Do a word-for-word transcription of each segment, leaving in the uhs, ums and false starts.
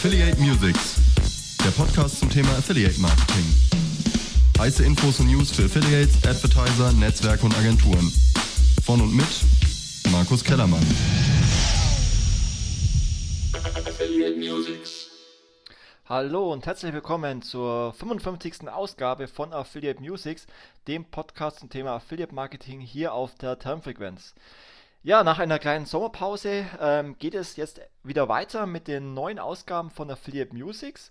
Affiliate Musics, der Podcast zum Thema Affiliate Marketing. Heiße Infos und News für Affiliates, Advertiser, Netzwerke und Agenturen. Von und mit Markus Kellermann. Affiliate Musics. Hallo und herzlich willkommen zur fünfundfünfzigsten Ausgabe von Affiliate Musics, dem Podcast zum Thema Affiliate Marketing hier auf der Termfrequenz. Ja, nach einer kleinen Sommerpause ähm, geht es jetzt wieder weiter mit den neuen Ausgaben von Affiliate Musics.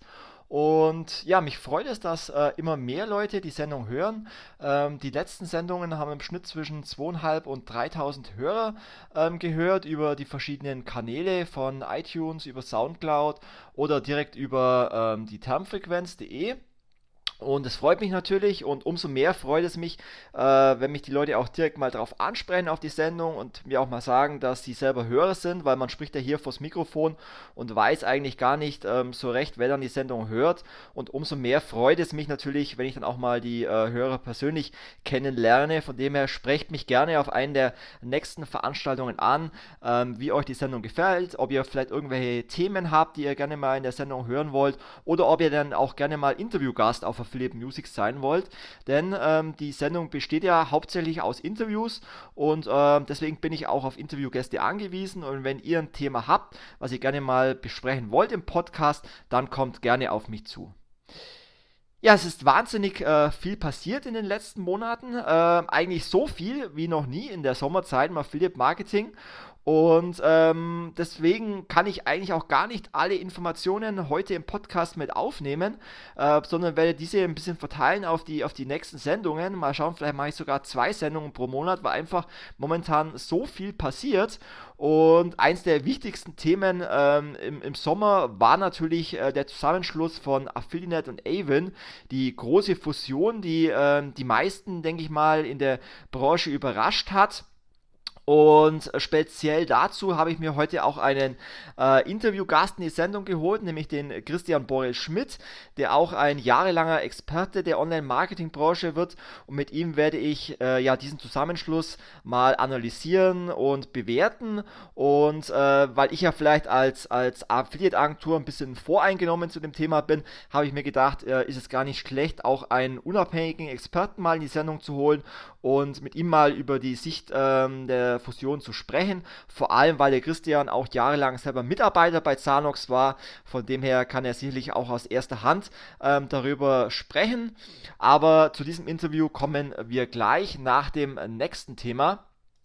Und ja, mich freut es, dass äh, immer mehr Leute die Sendung hören. Ähm, die letzten Sendungen haben im Schnitt zwischen zweitausendfünfhundert und dreitausend Hörer ähm, gehört über die verschiedenen Kanäle von iTunes, über Soundcloud oder direkt über ähm, die termfrequenz punkt de. Und es freut mich natürlich und umso mehr freut es mich, äh, wenn mich die Leute auch direkt mal drauf ansprechen auf die Sendung und mir auch mal sagen, dass sie selber Hörer sind, weil man spricht ja hier vors Mikrofon und weiß eigentlich gar nicht ähm, so recht, wer dann die Sendung hört. Und umso mehr freut es mich natürlich, wenn ich dann auch mal die äh, Hörer persönlich kennenlerne. Von dem her sprecht mich gerne auf einen der nächsten Veranstaltungen an, ähm, wie euch die Sendung gefällt, ob ihr vielleicht irgendwelche Themen habt, die ihr gerne mal in der Sendung hören wollt oder ob ihr dann auch gerne mal Interviewgast auf Affiliate Musics sein wollt, denn ähm, die Sendung besteht ja hauptsächlich aus Interviews und ähm, deswegen bin ich auch auf Interviewgäste angewiesen und wenn ihr ein Thema habt, was ihr gerne mal besprechen wollt im Podcast, dann kommt gerne auf mich zu. Ja, es ist wahnsinnig äh, viel passiert in den letzten Monaten, äh, eigentlich so viel wie noch nie in der Sommerzeit im Affiliate Marketing. Und ähm, deswegen kann ich eigentlich auch gar nicht alle Informationen heute im Podcast mit aufnehmen, äh, sondern werde diese ein bisschen verteilen auf die, auf die nächsten Sendungen. Mal schauen, vielleicht mache ich sogar zwei Sendungen pro Monat, weil einfach momentan so viel passiert. Und eins der wichtigsten Themen ähm, im, im Sommer war natürlich äh, der Zusammenschluss von Affiliate und Avon, die große Fusion, die äh, die meisten, denke ich mal, in der Branche überrascht hat. Und speziell dazu habe ich mir heute auch einen äh, Interviewgast in die Sendung geholt, nämlich den Christian Borel Schmidt, der auch ein jahrelanger Experte der Online-Marketing-Branche wird. Und mit ihm werde ich äh, ja diesen Zusammenschluss mal analysieren und bewerten. Und äh, weil ich ja vielleicht als, als Affiliate-Agentur ein bisschen voreingenommen zu dem Thema bin, habe ich mir gedacht, äh, ist es gar nicht schlecht, auch einen unabhängigen Experten mal in die Sendung zu holen und mit ihm mal über die Sicht ähm, der Fusion zu sprechen, vor allem weil der Christian auch jahrelang selber Mitarbeiter bei Zanox war, von dem her kann er sicherlich auch aus erster Hand ähm, darüber sprechen, aber zu diesem Interview kommen wir gleich nach dem nächsten Thema.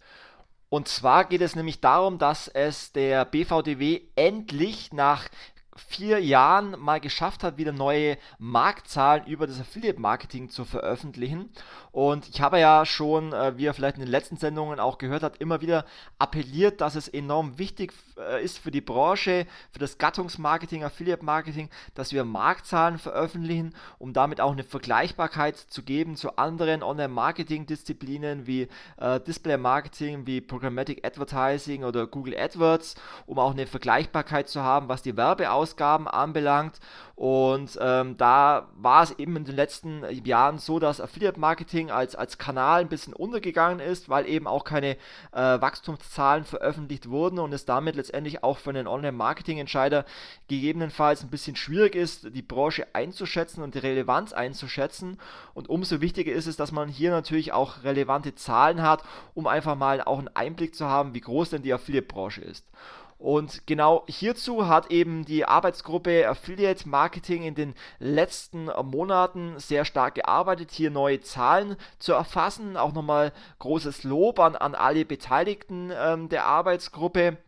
Und zwar geht es nämlich darum, dass es der B V D W endlich nach vier Jahren mal geschafft hat, wieder neue Marktzahlen über das Affiliate-Marketing zu veröffentlichen. Und ich habe ja schon, äh, wie ihr vielleicht in den letzten Sendungen auch gehört habt, immer wieder appelliert, dass es enorm wichtig äh, ist für die Branche, für das Gattungsmarketing, Affiliate-Marketing, dass wir Marktzahlen veröffentlichen, um damit auch eine Vergleichbarkeit zu geben zu anderen Online-Marketing-Disziplinen wie äh, Display-Marketing, wie Programmatic Advertising oder Google AdWords, um auch eine Vergleichbarkeit zu haben, was die Werbeausgaben Ausgaben anbelangt und ähm, da war es eben in den letzten Jahren so, dass Affiliate Marketing als, als Kanal ein bisschen untergegangen ist, weil eben auch keine äh, Wachstumszahlen veröffentlicht wurden und es damit letztendlich auch für einen Online-Marketing-Entscheider gegebenenfalls ein bisschen schwierig ist, die Branche einzuschätzen und die Relevanz einzuschätzen und umso wichtiger ist es, dass man hier natürlich auch relevante Zahlen hat, um einfach mal auch einen Einblick zu haben, wie groß denn die Affiliate-Branche ist. Und genau hierzu hat eben die Arbeitsgruppe Affiliate Marketing in den letzten Monaten sehr stark gearbeitet, hier neue Zahlen zu erfassen. Auch nochmal großes Lob an, an alle Beteiligten ähm, der Arbeitsgruppe.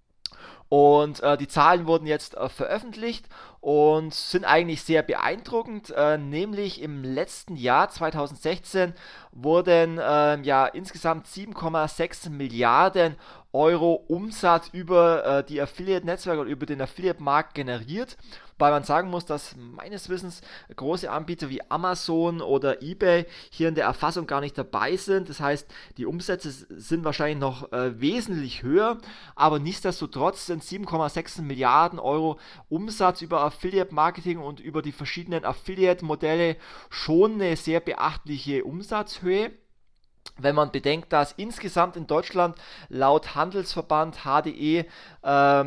Und äh, die Zahlen wurden jetzt äh, veröffentlicht und sind eigentlich sehr beeindruckend, äh, nämlich im letzten Jahr zweitausendsechzehn wurden äh, ja insgesamt sieben Komma sechs Milliarden Euro Umsatz über äh, die Affiliate-Netzwerke oder über den Affiliate-Markt generiert. Wobei man sagen muss, dass meines Wissens große Anbieter wie Amazon oder eBay hier in der Erfassung gar nicht dabei sind. Das heißt, die Umsätze sind wahrscheinlich noch äh, wesentlich höher, aber nichtsdestotrotz sind sieben Komma sechs Milliarden Euro Umsatz über Affiliate-Marketing und über die verschiedenen Affiliate-Modelle schon eine sehr beachtliche Umsatzhöhe. Wenn man bedenkt, dass insgesamt in Deutschland laut Handelsverband H D E ähm,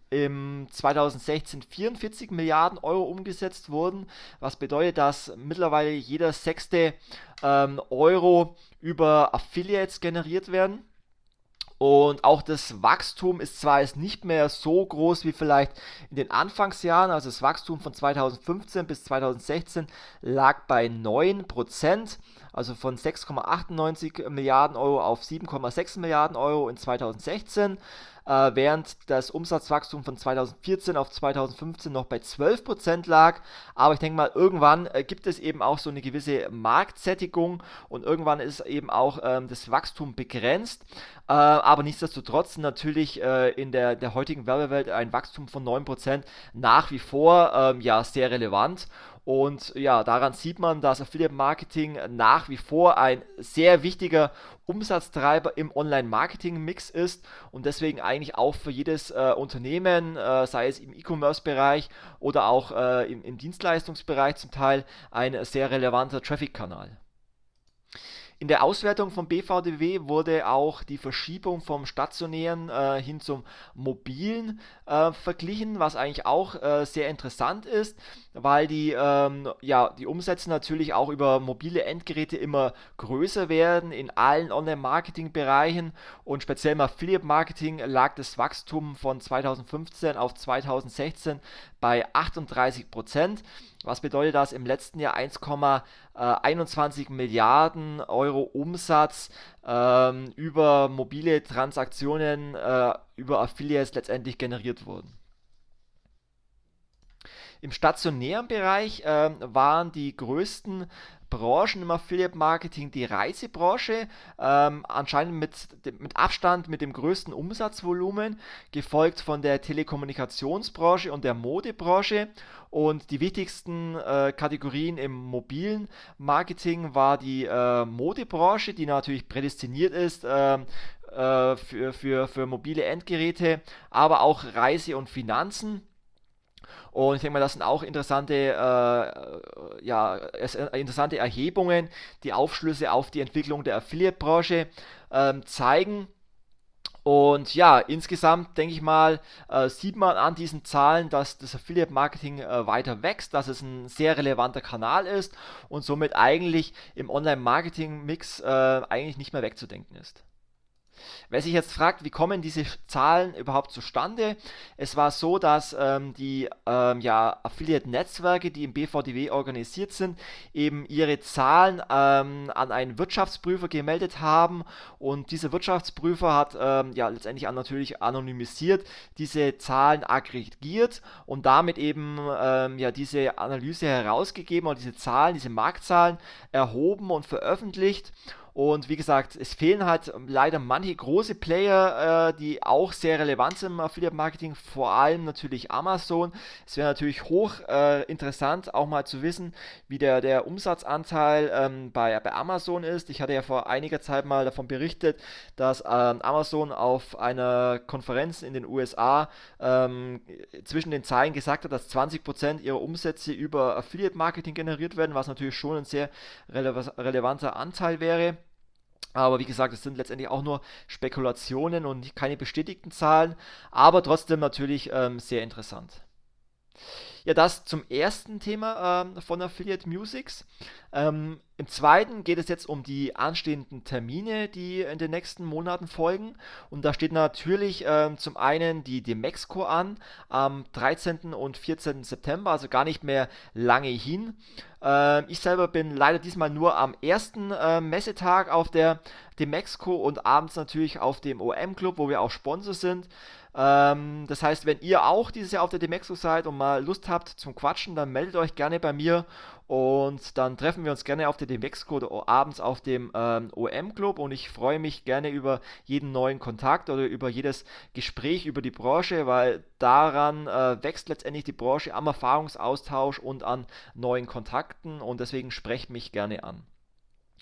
im zweitausendsechzehn vierundvierzig Milliarden Euro umgesetzt wurden, was bedeutet, dass mittlerweile jeder sechste ähm, Euro über Affiliates generiert werden. Und auch das Wachstum ist zwar jetzt nicht mehr so groß wie vielleicht in den Anfangsjahren, also das Wachstum von zweitausendfünfzehn bis zweitausendsechzehn lag bei neun Prozent, also von sechs Komma achtundneunzig Milliarden Euro auf sieben Komma sechs Milliarden Euro in zweitausendsechzehn, äh, während das Umsatzwachstum von zweitausendvierzehn auf zweitausendfünfzehn noch bei zwölf Prozent lag. Aber ich denke mal, irgendwann äh, gibt es eben auch so eine gewisse Marktsättigung und irgendwann ist eben auch ähm, das Wachstum begrenzt. Äh, aber nichtsdestotrotz natürlich äh, in der, der heutigen Werbewelt ein Wachstum von neun Prozent nach wie vor ähm, ja, sehr relevant. Und ja, daran sieht man, dass Affiliate Marketing nach wie vor ein sehr wichtiger Umsatztreiber im Online-Marketing-Mix ist und deswegen eigentlich auch für jedes äh, Unternehmen, äh, sei es im E-Commerce-Bereich oder auch äh, im, im Dienstleistungsbereich zum Teil, ein sehr relevanter Traffic-Kanal. In der Auswertung vom B V D W wurde auch die Verschiebung vom stationären äh, hin zum mobilen äh, verglichen, was eigentlich auch äh, sehr interessant ist, weil die, ähm, ja, die Umsätze natürlich auch über mobile Endgeräte immer größer werden in allen Online-Marketing-Bereichen und speziell im Affiliate-Marketing lag das Wachstum von zweitausendfünfzehn auf zweitausendsechzehn bei achtunddreißig Prozent. Was bedeutet das? Im letzten Jahr eins Komma einundzwanzig Milliarden Euro Umsatz ähm, über mobile Transaktionen, äh, über Affiliates letztendlich generiert wurden. Im stationären Bereich äh, waren die größten Branchen im Affiliate-Marketing die Reisebranche, ähm, anscheinend mit, mit Abstand mit dem größten Umsatzvolumen, gefolgt von der Telekommunikationsbranche und der Modebranche. Und die wichtigsten äh, Kategorien im mobilen Marketing war die äh, Modebranche, die natürlich prädestiniert ist äh, äh, für, für, für mobile Endgeräte, aber auch Reise und Finanzen. Und ich denke mal, das sind auch interessante, äh, ja, interessante Erhebungen, die Aufschlüsse auf die Entwicklung der Affiliate-Branche ähm, zeigen. Und ja, insgesamt denke ich mal, äh, sieht man an diesen Zahlen, dass das Affiliate-Marketing äh, weiter wächst, dass es ein sehr relevanter Kanal ist und somit eigentlich im Online-Marketing-Mix äh, eigentlich nicht mehr wegzudenken ist. Wer sich jetzt fragt, wie kommen diese Zahlen überhaupt zustande? Es war so, dass ähm, die ähm, ja, Affiliate-Netzwerke, die im B V D W organisiert sind, eben ihre Zahlen ähm, an einen Wirtschaftsprüfer gemeldet haben und dieser Wirtschaftsprüfer hat ähm, ja letztendlich natürlich anonymisiert diese Zahlen aggregiert und damit eben ähm, ja diese Analyse herausgegeben und diese Zahlen, diese Marktzahlen erhoben und veröffentlicht. Und wie gesagt, es fehlen halt leider manche große Player, äh, die auch sehr relevant sind im Affiliate-Marketing, vor allem natürlich Amazon. Es wäre natürlich hoch äh, interessant, auch mal zu wissen, wie der, der Umsatzanteil ähm, bei, bei Amazon ist. Ich hatte ja vor einiger Zeit mal davon berichtet, dass ähm, Amazon auf einer Konferenz in den U S A ähm, zwischen den Zeilen gesagt hat, dass zwanzig Prozent ihrer Umsätze über Affiliate-Marketing generiert werden, was natürlich schon ein sehr rele- relevanter Anteil wäre. Aber wie gesagt, es sind letztendlich auch nur Spekulationen und keine bestätigten Zahlen, aber trotzdem natürlich ähm, sehr interessant. Ja, das zum ersten Thema ähm, von Affiliate Musics. Ähm, Im zweiten geht es jetzt um die anstehenden Termine, die in den nächsten Monaten folgen. Und da steht natürlich ähm, zum einen die Demexco an, am dreizehnten und vierzehnten September, also gar nicht mehr lange hin. Ähm, ich selber bin leider diesmal nur am ersten äh, Messetag auf der Demexco und abends natürlich auf dem O M-Club, wo wir auch Sponsor sind. Ähm, das heißt, wenn ihr auch dieses Jahr auf der Demexco seid und mal Lust habt zum Quatschen, dann meldet euch gerne bei mir und dann treffen wir uns gerne auf der Demexco oder abends auf dem ähm, O M-Club und ich freue mich gerne über jeden neuen Kontakt oder über jedes Gespräch über die Branche, weil daran äh, wächst letztendlich die Branche am Erfahrungsaustausch und an neuen Kontakten und deswegen sprecht mich gerne an.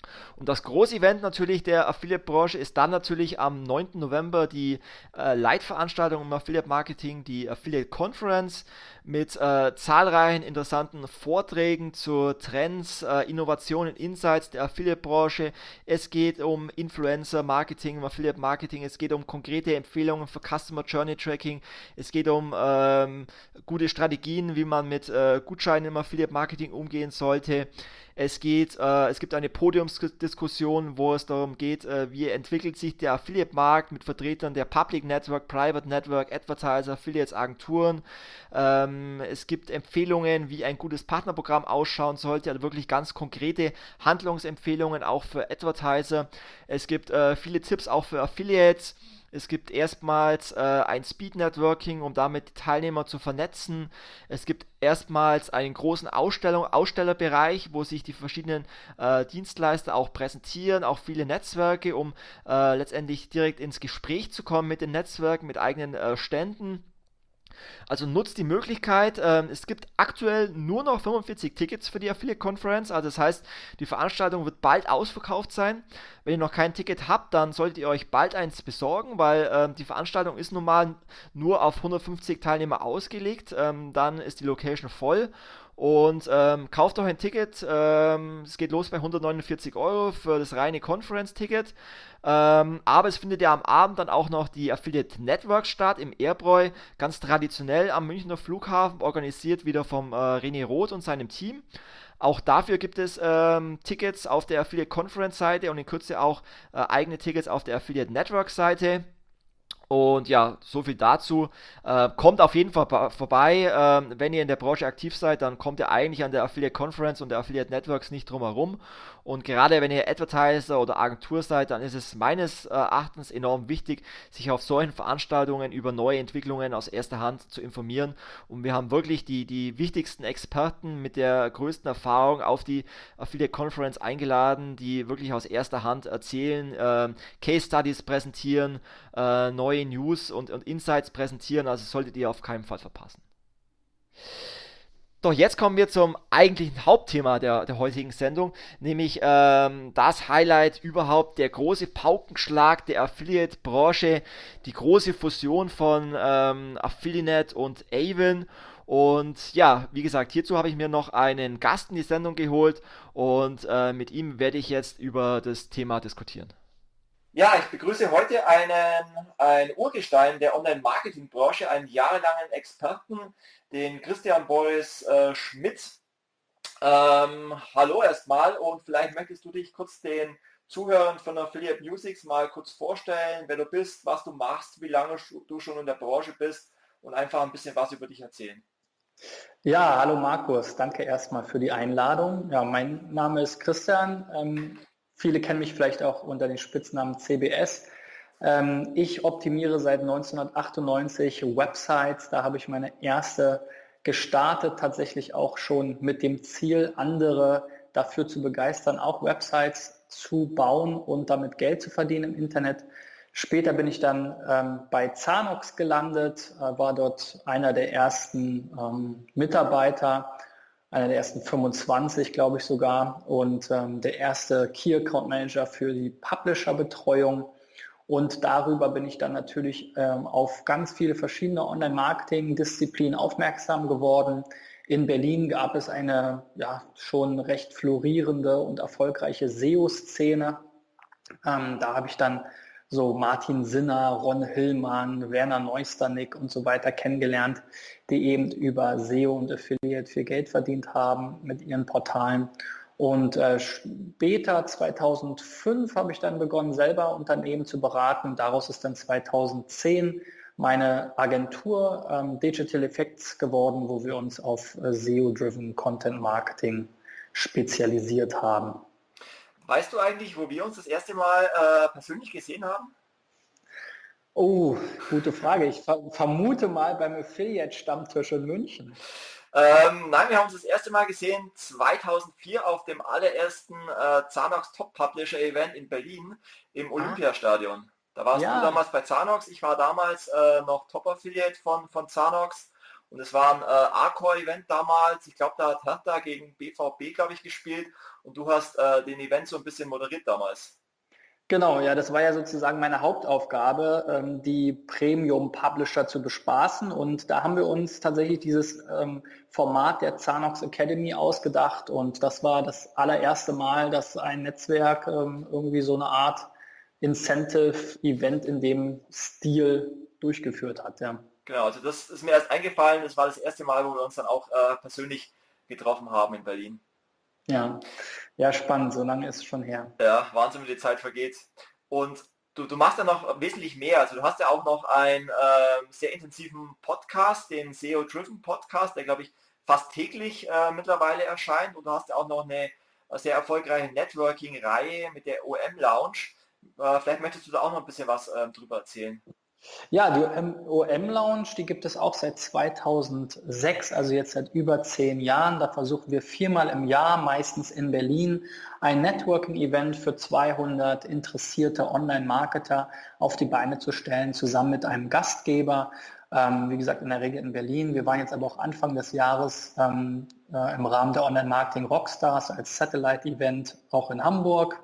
Und das Großevent natürlich der Affiliate-Branche ist dann natürlich am neunten November die äh, Leitveranstaltung im Affiliate-Marketing, die Affiliate Conference mit äh, zahlreichen interessanten Vorträgen zu Trends, äh, Innovationen, Insights der Affiliate-Branche. Es geht um Influencer-Marketing, um Affiliate-Marketing, es geht um konkrete Empfehlungen für Customer Journey Tracking, es geht um ähm, gute Strategien, wie man mit äh, Gutscheinen im Affiliate-Marketing umgehen sollte. Es geht, äh, es gibt eine Podiumsdiskussion, wo es darum geht, äh, wie entwickelt sich der Affiliate-Markt mit Vertretern der Public Network, Private Network, Advertiser, Affiliates, Agenturen. Ähm, es gibt Empfehlungen, wie ein gutes Partnerprogramm ausschauen sollte, also wirklich ganz konkrete Handlungsempfehlungen auch für Advertiser. Es gibt äh, viele Tipps auch für Affiliates. Es gibt erstmals äh, ein Speed Networking, um damit die Teilnehmer zu vernetzen. Es gibt erstmals einen großen Ausstellung, Ausstellerbereich, wo sich die verschiedenen äh, Dienstleister auch präsentieren, auch viele Netzwerke, um äh, letztendlich direkt ins Gespräch zu kommen mit den Netzwerken, mit eigenen äh, Ständen. Also nutzt die Möglichkeit, ähm, es gibt aktuell nur noch fünfundvierzig Tickets für die Affiliate Conference, also das heißt, die Veranstaltung wird bald ausverkauft sein. Wenn ihr noch kein Ticket habt, dann solltet ihr euch bald eins besorgen, weil ähm, die Veranstaltung ist nun mal nur auf hundertfünfzig Teilnehmer ausgelegt, ähm, dann ist die Location voll. Und ähm, kauft euch ein Ticket. Ähm, es geht los bei hundertneunundvierzig Euro für das reine Conference-Ticket. Ähm, aber es findet ja am Abend dann auch noch die Affiliate Network statt im Airbräu, ganz traditionell am Münchner Flughafen, organisiert wieder vom äh, René Roth und seinem Team. Auch dafür gibt es ähm, Tickets auf der Affiliate Conference Seite und in Kürze auch äh, eigene Tickets auf der Affiliate Network Seite. Und ja, so viel dazu. Äh, kommt auf jeden Fall vorbei. Ähm, wenn ihr in der Branche aktiv seid, dann kommt ihr eigentlich an der Affiliate Conference und der Affiliate Networks nicht drum herum. Und gerade wenn ihr Advertiser oder Agentur seid, dann ist es meines Erachtens enorm wichtig, sich auf solchen Veranstaltungen über neue Entwicklungen aus erster Hand zu informieren. Und wir haben wirklich die, die wichtigsten Experten mit der größten Erfahrung auf die Affiliate Conference eingeladen, die wirklich aus erster Hand erzählen, äh, Case Studies präsentieren, äh, neue News und, und Insights präsentieren, also solltet ihr auf keinen Fall verpassen. Doch jetzt kommen wir zum eigentlichen Hauptthema der, der heutigen Sendung, nämlich ähm, das Highlight überhaupt, der große Paukenschlag der Affiliate-Branche, die große Fusion von ähm, Affiliate und Avon. Und ja, wie gesagt, hierzu habe ich mir noch einen Gast in die Sendung geholt und äh, mit ihm werde ich jetzt über das Thema diskutieren. Ja, ich begrüße heute einen, ein Urgestein der Online-Marketing-Branche, einen jahrelangen Experten, den Christian Boris äh, Schmidt. Ähm, hallo erstmal und vielleicht möchtest du dich kurz den Zuhörern von Affiliate Musics mal kurz vorstellen, wer du bist, was du machst, wie lange du schon in der Branche bist und einfach ein bisschen was über dich erzählen. Ja, hallo Markus, danke erstmal für die Einladung. Ja, mein Name ist Christian. Ähm, Viele kennen mich vielleicht auch unter dem Spitznamen C B S. Ähm, ich optimiere seit neunzehnhundertachtundneunzig Websites. Da habe ich meine erste gestartet, tatsächlich auch schon mit dem Ziel, andere dafür zu begeistern, auch Websites zu bauen und damit Geld zu verdienen im Internet. Später bin ich dann ähm, bei Zanox gelandet, äh, war dort einer der ersten ähm, Mitarbeiter, einer der ersten fünfundzwanzig, glaube ich sogar, und ähm, der erste Key Account Manager für die Publisher-Betreuung. Und darüber bin ich dann natürlich ähm, auf ganz viele verschiedene Online-Marketing-Disziplinen aufmerksam geworden. In Berlin gab es eine ja, schon recht florierende und erfolgreiche S E O-Szene. Ähm, da habe ich dann so Martin Sinner, Ron Hillmann, Werner Neusternick und so weiter kennengelernt, die eben über S E O und Affiliate viel Geld verdient haben mit ihren Portalen. Und äh, später, zweitausendfünf, habe ich dann begonnen, selber Unternehmen zu beraten. Daraus ist dann zweitausendzehn meine Agentur ähm, Digital Effects geworden, wo wir uns auf äh, S E O-driven Content Marketing spezialisiert haben. Weißt du eigentlich, wo wir uns das erste Mal äh, persönlich gesehen haben? Oh, gute Frage. Ich ver- vermute mal beim Affiliate-Stammtisch in München. Ähm, nein, wir haben uns das erste Mal gesehen zweitausendvier auf dem allerersten äh, Zanox Top Publisher Event in Berlin im Olympiastadion. Da warst Ja. du damals bei Zanox, ich war damals äh, noch Top Affiliate von, von Zanox und es war ein äh, Arcor-Event damals. Ich glaube, da hat Hertha gegen B V B, glaube ich, gespielt und du hast äh, den Event so ein bisschen moderiert damals. Genau, ja, das war ja sozusagen meine Hauptaufgabe, ähm, die Premium-Publisher zu bespaßen. Und da haben wir uns tatsächlich dieses ähm, Format der Zanox Academy ausgedacht. Und das war das allererste Mal, dass ein Netzwerk ähm, irgendwie so eine Art Incentive-Event in dem Stil durchgeführt hat. Ja. Genau, also das ist mir erst eingefallen. Das war das erste Mal, wo wir uns dann auch äh, persönlich getroffen haben in Berlin. Ja, ja, spannend, so lange ist es schon her. Ja, Wahnsinn, wie die Zeit vergeht. Und du, du machst ja noch wesentlich mehr. Also du hast ja auch noch einen ähm, sehr intensiven Podcast, den S E O-Driven Podcast, der, glaube ich, fast täglich äh, mittlerweile erscheint. Und du hast ja auch noch eine sehr erfolgreiche Networking-Reihe mit der O M Lounge. Äh, vielleicht möchtest du da auch noch ein bisschen was äh, drüber erzählen. Ja, die O M Lounge, die gibt es auch seit zweitausendsechs, also jetzt seit über zehn Jahren. Da versuchen wir viermal im Jahr, meistens in Berlin, ein Networking-Event für zweihundert interessierte Online-Marketer auf die Beine zu stellen, zusammen mit einem Gastgeber. Ähm, wie gesagt, in der Regel in Berlin. Wir waren jetzt aber auch Anfang des Jahres ähm, äh, im Rahmen der Online-Marketing Rockstars als Satellite-Event auch in Hamburg.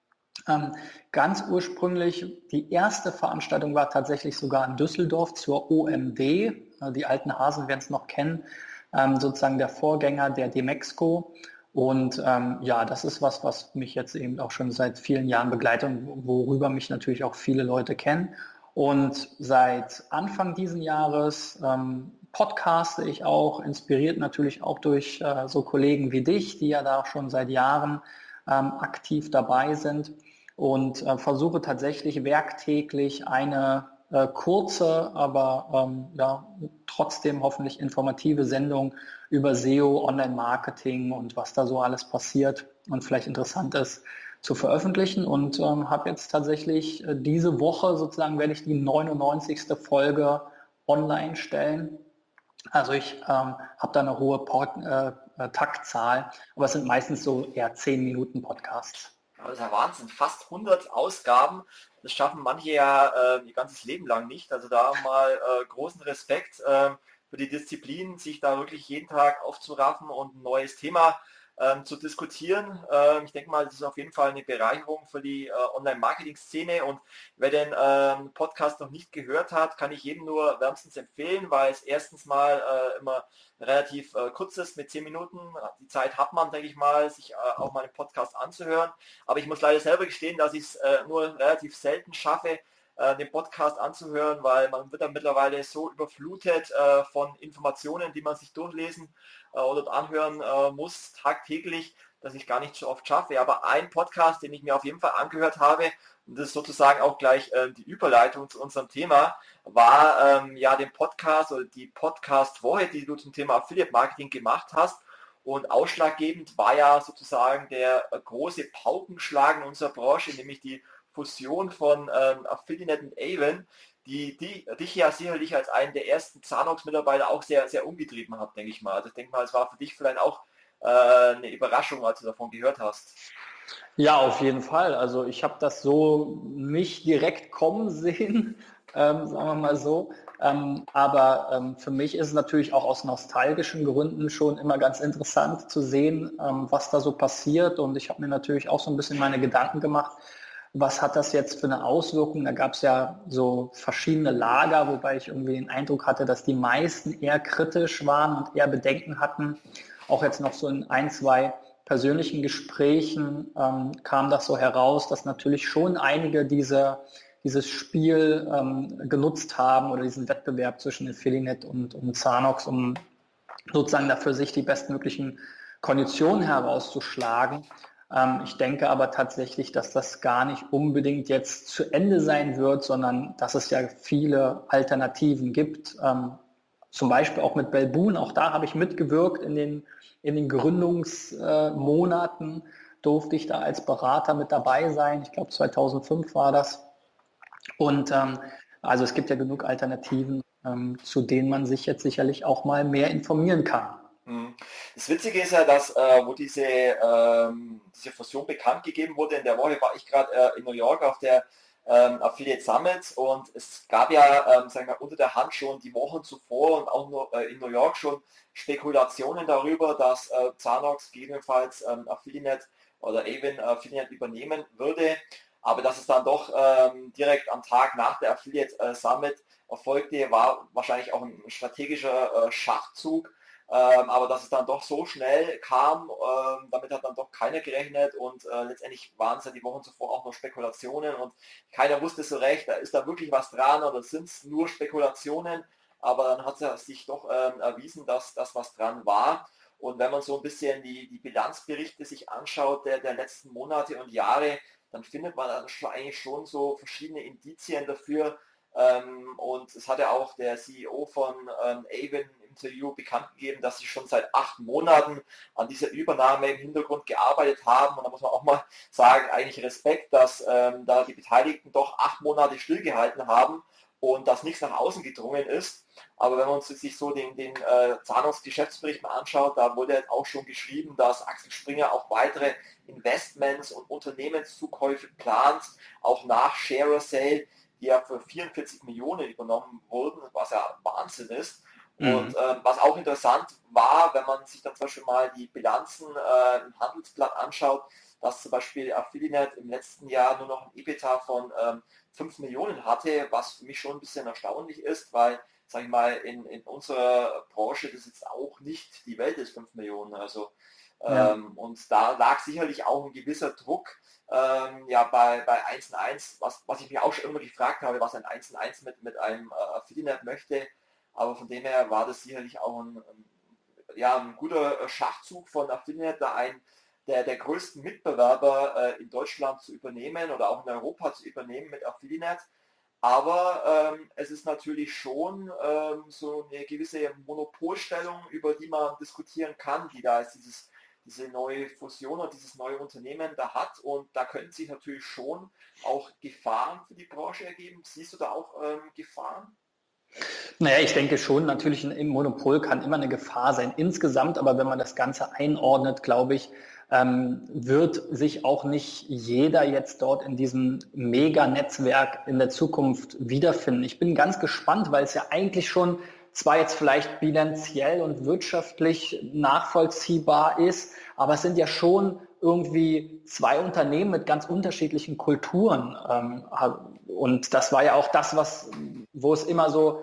Ähm, ganz ursprünglich, die erste Veranstaltung war tatsächlich sogar in Düsseldorf zur O M D. Äh, die alten Hasen werden es noch kennen, ähm, sozusagen der Vorgänger der Demexco. Und ähm, ja, das ist was, was mich jetzt eben auch schon seit vielen Jahren begleitet und worüber mich natürlich auch viele Leute kennen. Und seit Anfang diesen Jahres ähm, podcaste ich auch, inspiriert natürlich auch durch äh, so Kollegen wie dich, die ja da auch schon seit Jahren ähm, aktiv dabei sind. Und äh, versuche tatsächlich werktäglich eine äh, kurze, aber ähm, ja, trotzdem hoffentlich informative Sendung über S E O, Online-Marketing und was da so alles passiert und vielleicht interessant ist, zu veröffentlichen. Und ähm, habe jetzt tatsächlich äh, diese Woche sozusagen, werde ich die neunundneunzigste Folge online stellen. Also ich ähm, habe da eine hohe Port, äh, äh, Taktzahl, aber es sind meistens so eher zehn Minuten Podcasts. Das ist ja Wahnsinn, fast hundert Ausgaben, das schaffen manche ja äh, ihr ganzes Leben lang nicht. Also da mal äh, großen Respekt äh, für die Disziplin, sich da wirklich jeden Tag aufzuraffen und ein neues Thema ähm, zu diskutieren. Ähm, ich denke mal, das ist auf jeden Fall eine Bereicherung für die äh, Online-Marketing-Szene, und wer den ähm, Podcast noch nicht gehört hat, kann ich jedem nur wärmstens empfehlen, weil es erstens mal äh, immer relativ äh, kurz ist, mit zehn Minuten. Die Zeit hat man, denke ich mal, sich äh, auch mal einen Podcast anzuhören. Aber ich muss leider selber gestehen, dass ich es äh, nur relativ selten schaffe, äh, den Podcast anzuhören, weil man wird dann mittlerweile so überflutet äh, von Informationen, die man sich durchlesen äh, oder anhören äh, muss, tagtäglich, dass ich gar nicht so oft schaffe. Aber ein Podcast, den ich mir auf jeden Fall angehört habe, und das ist sozusagen auch gleich äh, die Überleitung zu unserem Thema, war ähm, ja den Podcast oder die Podcast-Woche, die du zum Thema Affiliate-Marketing gemacht hast. Und ausschlaggebend war ja sozusagen der äh, große Paukenschlag in unserer Branche, nämlich die Fusion von ähm, Affiliate und Avon, die, die dich ja sicherlich als einen der ersten Zanox-Mitarbeiter auch sehr, sehr umgetrieben hat, denke ich mal. Also ich denke mal, es war für dich vielleicht auch äh, eine Überraschung, als du davon gehört hast. Ja, auf jeden Fall. Also ich habe das so nicht direkt kommen sehen, ähm, sagen wir mal so. Ähm, aber ähm, für mich ist es natürlich auch aus nostalgischen Gründen schon immer ganz interessant zu sehen, ähm, was da so passiert. Und ich habe mir natürlich auch so ein bisschen meine Gedanken gemacht, was hat das jetzt für eine Auswirkung? Da gab es ja so verschiedene Lager, wobei ich irgendwie den Eindruck hatte, dass die meisten eher kritisch waren und eher Bedenken hatten. Auch jetzt noch so in ein, zwei persönlichen Gesprächen ähm, kam das so heraus, dass natürlich schon einige diese, dieses Spiel ähm, genutzt haben oder diesen Wettbewerb zwischen Affiliate und, und Zanox, um sozusagen dafür sich die bestmöglichen Konditionen herauszuschlagen. Ähm, ich denke aber tatsächlich, dass das gar nicht unbedingt jetzt zu Ende sein wird, sondern dass es ja viele Alternativen gibt. Ähm, zum Beispiel auch mit Belboon, auch da habe ich mitgewirkt in den In den Gründungsmonaten durfte ich da als Berater mit dabei sein. Ich glaube zweitausendfünf war das. Und ähm, also es gibt ja genug Alternativen, ähm, zu denen man sich jetzt sicherlich auch mal mehr informieren kann. Das Witzige ist ja, dass äh, wo diese, ähm, diese Fusion bekannt gegeben wurde, in der Woche war ich gerade äh, in New York auf der ähm, Affiliate Summit, und es gab ja ähm, sagen wir, unter der Hand schon die Wochen zuvor und auch nur, äh, in New York schon Spekulationen darüber, dass äh, Zanox gegebenenfalls ähm, Affiliate oder Avon Affiliate übernehmen würde, aber dass es dann doch ähm, direkt am Tag nach der Affiliate äh, Summit erfolgte, war wahrscheinlich auch ein strategischer äh, Schachzug. Ähm, aber dass es dann doch so schnell kam, ähm, damit hat dann doch keiner gerechnet, und äh, letztendlich waren es ja die Wochen zuvor auch noch Spekulationen und keiner wusste so recht, ist da wirklich was dran oder sind es nur Spekulationen, aber dann hat es sich doch ähm, erwiesen, dass das was dran war. Und wenn man so ein bisschen die, die Bilanzberichte sich anschaut der, der letzten Monate und Jahre, dann findet man dann schon, eigentlich schon so verschiedene Indizien dafür. Ähm, und es hatte auch der C E O von ähm, Avon im Interview bekannt gegeben, dass sie schon seit acht Monaten an dieser Übernahme im Hintergrund gearbeitet haben. Und da muss man auch mal sagen, eigentlich Respekt, dass ähm, da die Beteiligten doch acht Monate stillgehalten haben und dass nichts nach außen gedrungen ist. Aber wenn man sich so den, den äh, Zanox-Geschäftsbericht mal anschaut, da wurde jetzt auch schon geschrieben, dass Axel Springer auch weitere Investments und Unternehmenszukäufe plant, auch nach Share Sale, die ja für vierundvierzig Millionen übernommen wurden, was ja Wahnsinn ist. Mhm. Und äh, was auch interessant war, wenn man sich dann zum Beispiel mal die Bilanzen äh, im Handelsblatt anschaut, dass zum Beispiel Affiliate im letzten Jahr nur noch ein EBITDA von ähm, fünf Millionen hatte, was für mich schon ein bisschen erstaunlich ist, weil, sag ich mal, in, in unserer Branche das jetzt auch nicht die Welt ist, fünf Millionen. Also ja. ähm, und da lag sicherlich auch ein gewisser Druck ähm, ja, bei, bei eins und eins, was, was ich mich auch schon immer gefragt habe, was ein eins und eins mit, mit einem äh, Affiliate möchte. Aber von dem her war das sicherlich auch ein, ein, ja, ein guter Schachzug von Affiliate, da ein der, der größten Mitbewerber äh, in Deutschland zu übernehmen oder auch in Europa zu übernehmen mit Affiliate. Aber ähm, es ist natürlich schon ähm, so eine gewisse Monopolstellung, über die man diskutieren kann, die da ist dieses, diese neue Fusion und dieses neue Unternehmen da hat. Und da können sich natürlich schon auch Gefahren für die Branche ergeben. Siehst du da auch ähm, Gefahren? Naja, ich denke schon, natürlich ein Monopol kann immer eine Gefahr sein insgesamt, aber wenn man das Ganze einordnet, glaube ich, ähm, wird sich auch nicht jeder jetzt dort in diesem Mega-Netzwerk in der Zukunft wiederfinden. Ich bin ganz gespannt, weil es ja eigentlich schon zwar jetzt vielleicht bilanziell und wirtschaftlich nachvollziehbar ist, aber es sind ja schon irgendwie zwei Unternehmen mit ganz unterschiedlichen Kulturen. Und das war ja auch das, was, wo es immer so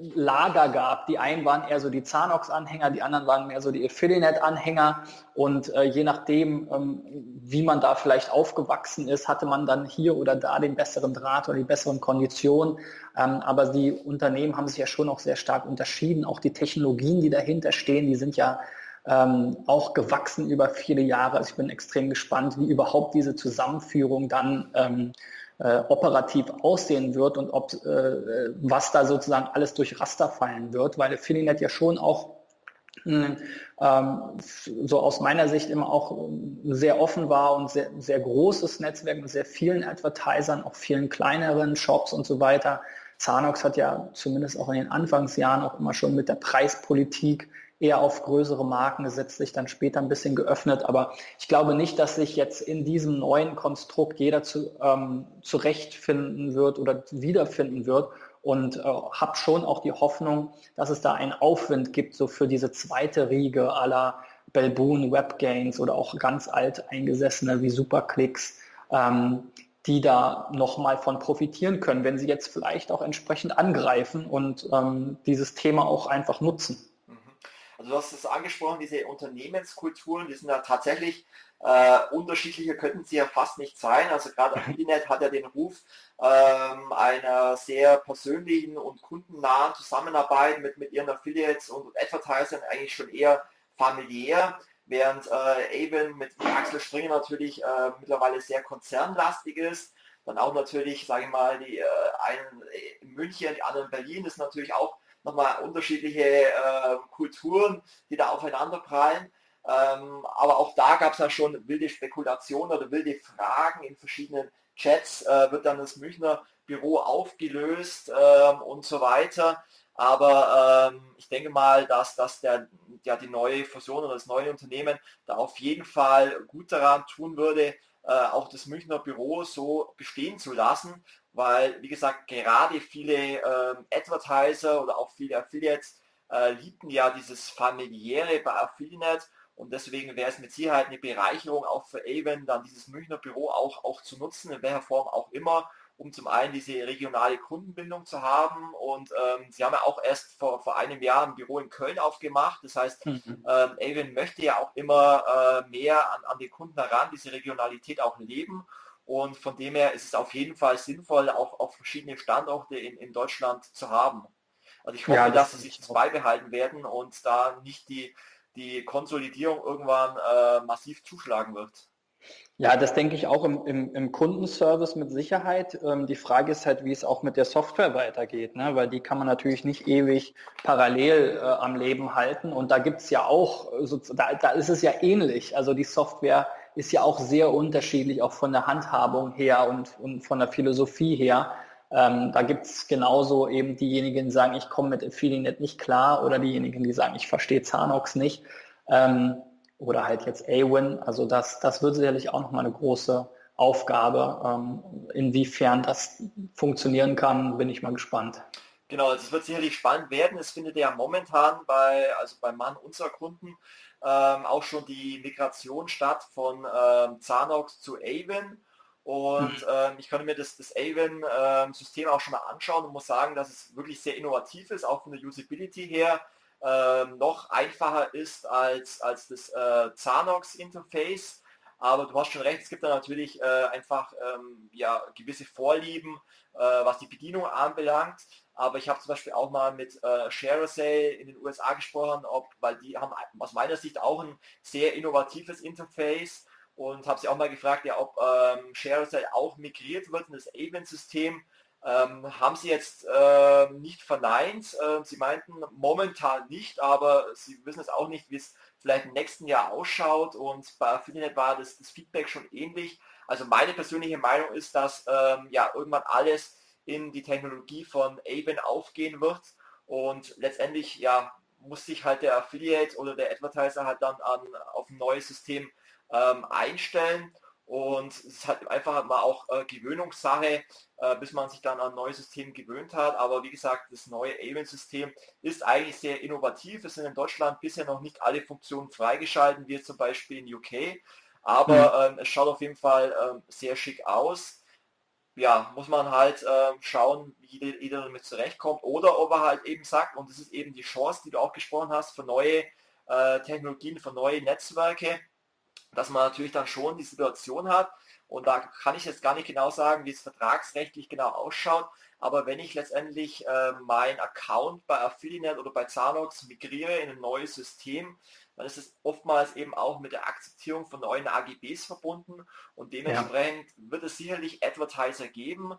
Lager gab. Die einen waren eher so die Zanox-Anhänger, die anderen waren mehr so die Affiliate-Anhänger. Und äh, je nachdem, ähm, wie man da vielleicht aufgewachsen ist, hatte man dann hier oder da den besseren Draht oder die besseren Konditionen. Ähm, aber die Unternehmen haben sich ja schon auch sehr stark unterschieden. Auch die Technologien, die dahinter stehen, die sind ja ähm, auch gewachsen über viele Jahre. Also ich bin extrem gespannt, wie überhaupt diese Zusammenführung dann ähm, Äh, operativ aussehen wird und ob äh, was da sozusagen alles durch Raster fallen wird, weil Affiliate ja schon auch mh, ähm, so aus meiner Sicht immer auch sehr offen war und sehr, sehr großes Netzwerk mit sehr vielen Advertisern, auch vielen kleineren Shops und so weiter. Zanox hat ja zumindest auch in den Anfangsjahren auch immer schon mit der Preispolitik eher auf größere Marken gesetzt, sich dann später ein bisschen geöffnet. Aber ich glaube nicht, dass sich jetzt in diesem neuen Konstrukt jeder zu, ähm, zurechtfinden wird oder wiederfinden wird. Und äh, habe schon auch die Hoffnung, dass es da einen Aufwind gibt, so für diese zweite Riege à la Belboon, WebGains oder auch ganz alt eingesessene wie Superclicks, ähm, die da nochmal von profitieren können, wenn sie jetzt vielleicht auch entsprechend angreifen und ähm, dieses Thema auch einfach nutzen. Also du hast es angesprochen, diese Unternehmenskulturen, die sind ja tatsächlich äh, unterschiedlicher, könnten sie ja fast nicht sein. Also gerade Affiliate hat ja den Ruf ähm, einer sehr persönlichen und kundennahen Zusammenarbeit mit, mit ihren Affiliates und Advertisern eigentlich schon eher familiär, während äh, Avon mit Axel Springer natürlich äh, mittlerweile sehr konzernlastig ist. Dann auch natürlich, sage ich mal, die äh, einen in München, die anderen in Berlin, ist natürlich auch nochmal unterschiedliche äh, Kulturen, die da aufeinander prallen. Ähm, aber auch da gab es ja schon wilde Spekulationen oder wilde Fragen in verschiedenen Chats. Äh, wird dann das Münchner Büro aufgelöst ähm, und so weiter. Aber ähm, ich denke mal, dass, dass der, ja, die neue Fusion oder das neue Unternehmen da auf jeden Fall gut daran tun würde, äh, auch das Münchner Büro so bestehen zu lassen, weil, wie gesagt, gerade viele ähm, Advertiser oder auch viele Affiliates äh, liebten ja dieses familiäre bei Affiliate und deswegen wäre es mit Sicherheit eine Bereicherung auch für Avon, dann dieses Münchner Büro auch, auch zu nutzen, in welcher Form auch immer, um zum einen diese regionale Kundenbindung zu haben und ähm, sie haben ja auch erst vor, vor einem Jahr ein Büro in Köln aufgemacht. Das heißt, Mhm. ähm, Avon möchte ja auch immer äh, mehr an, an die Kunden heran, diese Regionalität auch leben und von dem her ist es auf jeden Fall sinnvoll, auch auf verschiedene Standorte in, in Deutschland zu haben. Also ich hoffe, Ja, das dass sie denke sich ich das auch. beibehalten werden und da nicht die, die Konsolidierung irgendwann äh, massiv zuschlagen wird. Ja, das denke ich auch im, im, im Kundenservice mit Sicherheit. Ähm, die Frage ist halt, wie es auch mit der Software weitergeht, ne? Weil die kann man natürlich nicht ewig parallel äh, am Leben halten. Und da gibt's ja auch, äh, so, da, da ist es ja ähnlich. Also die Software ist ja auch sehr unterschiedlich, auch von der Handhabung her und, und von der Philosophie her. Ähm, da gibt's genauso eben diejenigen, die sagen, ich komme mit Affiliate nicht klar oder diejenigen, die sagen, ich verstehe Zanox nicht. Ähm, oder halt jetzt Awin. Also das, das wird sicherlich auch nochmal eine große Aufgabe. Ähm, inwiefern das funktionieren kann, bin ich mal gespannt. Genau, also es wird sicherlich spannend werden. Es findet ja momentan bei, also beim Mann unserer Kunden ähm, auch schon die Migration statt von ähm, Zanox zu Avon. Und ähm, ich konnte mir das, das Avon-System auch schon mal anschauen und muss sagen, dass es wirklich sehr innovativ ist, auch von der Usability her ähm, noch einfacher ist als, als das äh, Zanox-Interface. Aber du hast schon recht, es gibt da natürlich äh, einfach ähm, ja, gewisse Vorlieben, äh, was die Bedienung anbelangt. Aber ich habe zum Beispiel auch mal mit äh, ShareAssay in den U S A gesprochen, ob, weil die haben aus meiner Sicht auch ein sehr innovatives Interface und habe sie auch mal gefragt, ja, ob ähm, ShareAssay auch migriert wird in das Avon-System. Ähm, haben sie jetzt äh, nicht verneint. Äh, sie meinten momentan nicht, aber sie wissen es auch nicht, wie es vielleicht im nächsten Jahr ausschaut und bei Affiliate war das, das Feedback schon ähnlich. Also meine persönliche Meinung ist, dass ähm, ja irgendwann alles in die Technologie von Avon aufgehen wird und letztendlich ja muss sich halt der Affiliate oder der Advertiser halt dann an, auf ein neues System ähm, einstellen und es ist halt einfach mal auch äh, Gewöhnungssache, äh, bis man sich dann an ein neues System gewöhnt hat. Aber wie gesagt, das neue Avon-System ist eigentlich sehr innovativ. Es sind in Deutschland bisher noch nicht alle Funktionen freigeschalten, wie zum Beispiel in U K. Hm. Aber ähm, es schaut auf jeden Fall ähm, sehr schick aus. Ja, muss man halt äh, schauen, wie jeder, jeder damit zurechtkommt oder ob er halt eben sagt, und das ist eben die Chance, die du auch gesprochen hast, für neue äh, Technologien, für neue Netzwerke, dass man natürlich dann schon die Situation hat und da kann ich jetzt gar nicht genau sagen, wie es vertragsrechtlich genau ausschaut, aber wenn ich letztendlich äh, mein Account bei Affiliate oder bei Zanox migriere in ein neues System, dann ist es oftmals eben auch mit der Akzeptierung von neuen A G Bs verbunden und Ja. dementsprechend wird es sicherlich Advertiser geben,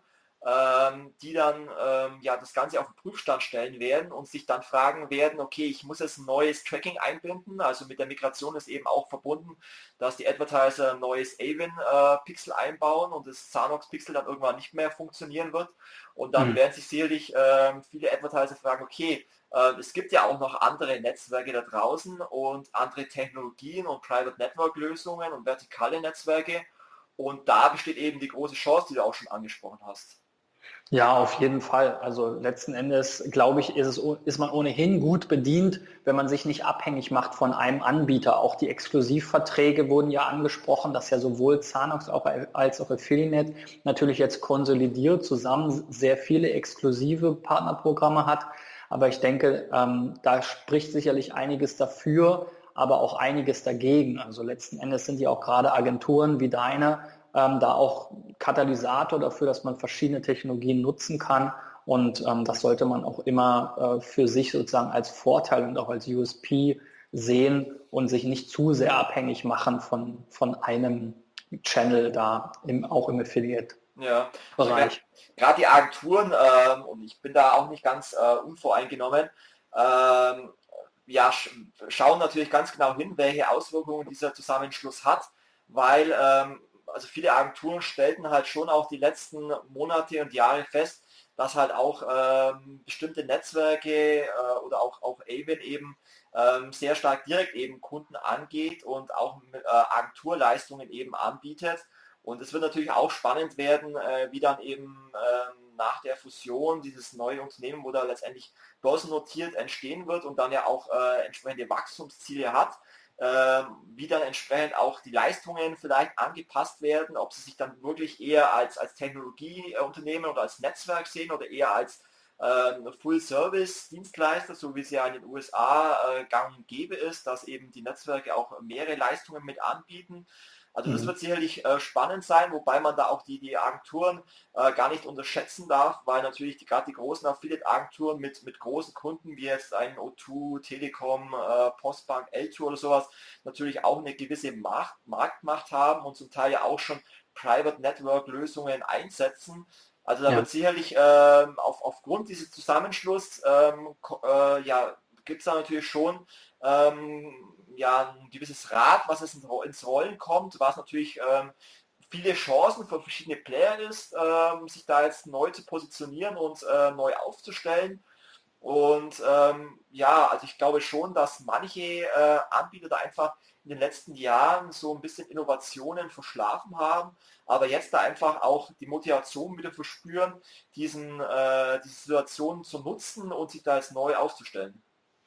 ähm, die dann ähm, ja das Ganze auf den Prüfstand stellen werden und sich dann fragen werden, okay, ich muss jetzt ein neues Tracking einbinden, also mit der Migration ist eben auch verbunden, dass die Advertiser ein neues Avon-Pixel äh, einbauen und das Zanox-Pixel dann irgendwann nicht mehr funktionieren wird und dann Hm. werden sich sicherlich äh, viele Advertiser fragen, okay, äh, es gibt ja auch noch andere Netzwerke da draußen und andere Technologien und Private Network Lösungen und vertikale Netzwerke und da besteht eben die große Chance, die du auch schon angesprochen hast. Ja, auf jeden Fall. Also letzten Endes, glaube ich, ist es, ist man ohnehin gut bedient, wenn man sich nicht abhängig macht von einem Anbieter. Auch die Exklusivverträge wurden ja angesprochen, dass ja sowohl Zanox auch als auch Affiliate natürlich jetzt konsolidiert zusammen sehr viele exklusive Partnerprogramme hat. Aber ich denke, ähm, da spricht sicherlich einiges dafür, aber auch einiges dagegen. Also letzten Endes sind ja auch gerade Agenturen wie deine ähm, da auch Katalysator dafür, dass man verschiedene Technologien nutzen kann. Und ähm, das sollte man auch immer äh, für sich sozusagen als Vorteil und auch als U S P sehen und sich nicht zu sehr abhängig machen von, von einem Channel da, im, auch im Ja, also gerade Affiliate-Bereich. die Agenturen, ähm, und ich bin da auch nicht ganz äh, unvoreingenommen, ähm, ja, sch schauen natürlich ganz genau hin, welche Auswirkungen dieser Zusammenschluss hat, weil ähm, also viele Agenturen stellten halt schon auch die letzten Monate und Jahre fest, dass halt auch ähm, bestimmte Netzwerke äh, oder auch, auch Avon eben ähm, sehr stark direkt eben Kunden angeht und auch mit, äh, Agenturleistungen eben anbietet. Und es wird natürlich auch spannend werden, äh, wie dann eben ähm, nach der Fusion dieses neue Unternehmen, wo da letztendlich börsennotiert entstehen wird und dann ja auch äh, entsprechende Wachstumsziele hat, äh, wie dann entsprechend auch die Leistungen vielleicht angepasst werden, ob sie sich dann wirklich eher als, als Technologieunternehmen oder als Netzwerk sehen oder eher als äh, Full-Service-Dienstleister, so wie es ja in den U S A äh, gang und gäbe ist, dass eben die Netzwerke auch mehrere Leistungen mit anbieten. Also das Mhm. wird sicherlich äh, spannend sein, wobei man da auch die, die Agenturen äh, gar nicht unterschätzen darf, weil natürlich die, gerade die großen Affiliate-Agenturen mit, mit großen Kunden wie jetzt ein O zwei, Telekom, äh, Postbank, L zwei oder sowas natürlich auch eine gewisse Macht, Marktmacht haben und zum Teil ja auch schon Private Network Lösungen einsetzen. Also da Ja. wird sicherlich ähm, auf, aufgrund dieses Zusammenschlusses ähm, äh, ja, gibt es da natürlich schon ähm, ja, ein gewisses Rad, was es ins Rollen kommt, was natürlich ähm, viele Chancen für verschiedene Player ist, ähm, sich da jetzt neu zu positionieren und äh, neu aufzustellen. Und ähm, ja, also ich glaube schon, dass manche äh, Anbieter da einfach in den letzten Jahren so ein bisschen Innovationen verschlafen haben, aber jetzt da einfach auch die Motivation wieder verspüren, diesen, äh, diese Situation zu nutzen und sich da jetzt neu aufzustellen.